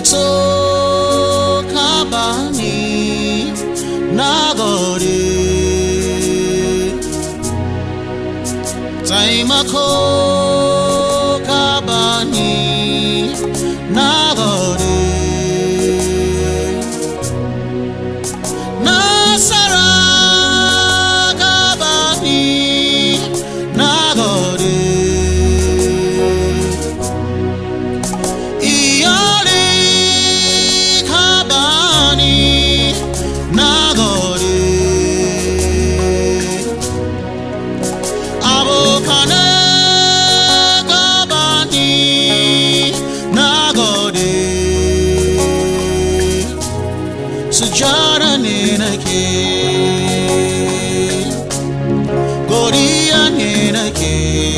cheto kabani nagode taimako kabani nagode nasara kabani nagode Sujada ninake, Godiya ninake,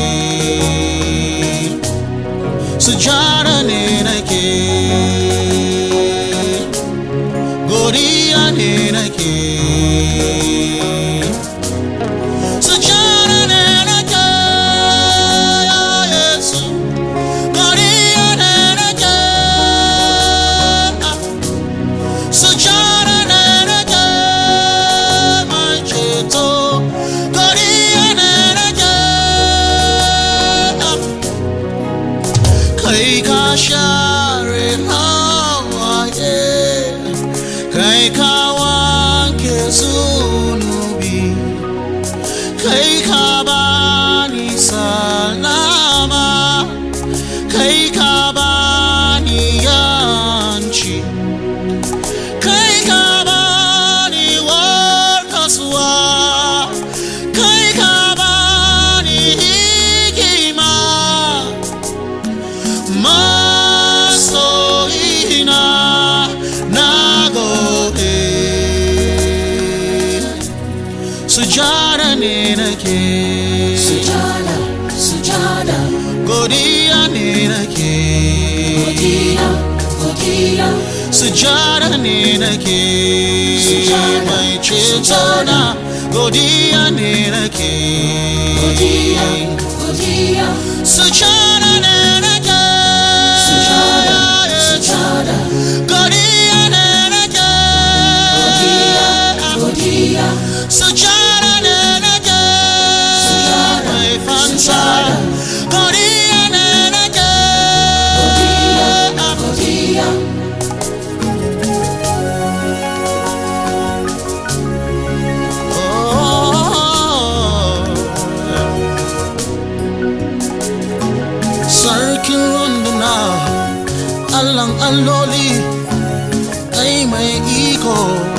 Sujada ninake, Godiya ninake, Sujada ninake, Yesu, Godiya ninake, Sujada. Kai ka share hawaye, kai ka wanke zunubi, kai ka bani salama, kai ka bani yanci, kai ka bani warkaswa, kai ka bani hikima. Masoina nagode Sujada ninake Sujada, sujada Godiya ninake Godiya, godiya Sujada ninake Sujada, Mai cetona Godiya ninake Godiya, godiya Sujada ninake Sujada, Godiya ninake godiya, godiya Sujada ninake Mai fansa Godiya ninake Godiya, godiya Sarkin runduna Allang alloli ay may iko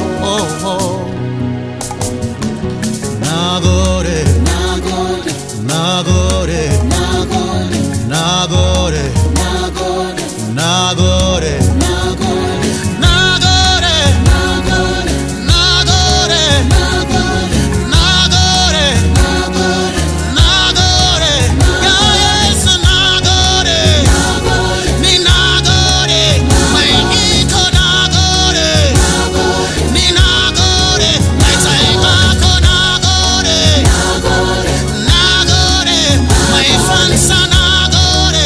Nagode, Nagode, nagode, nagode, nagode, nagode, nagode, nagode, nagode, nagode, nagode, nagode, nagode, nagode, nagode, ya Yesu nagode, ni nagode, may iko nagode, ni nagode, may taimako nagode, nagode, may fansa nagode,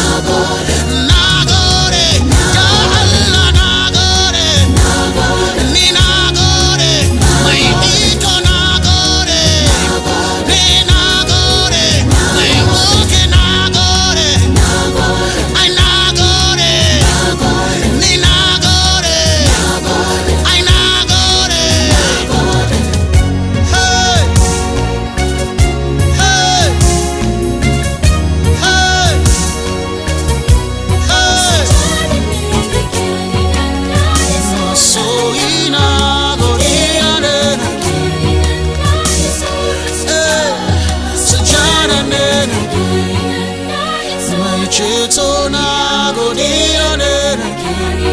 nagode, ya Allah nagode, ni nagode, may iko nagode, ni nagode, may mulki nagode, ay nagode, ni nagode, ay nagode, hey, hey, hey, hey. Masoina Godiya ninake, Sujada ninake, Mai ceto na Godiya ninake,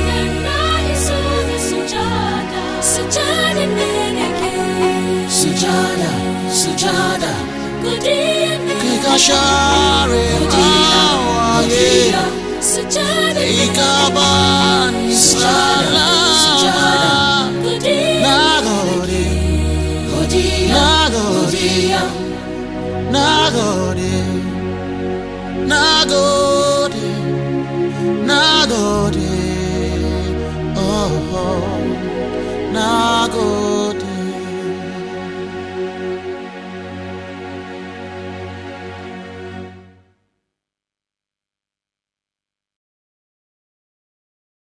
Sujada, sujada, kai ka share hawaye, kai ka bani salama. Nagode, nagode, nagode, nagode, nagode. nagode.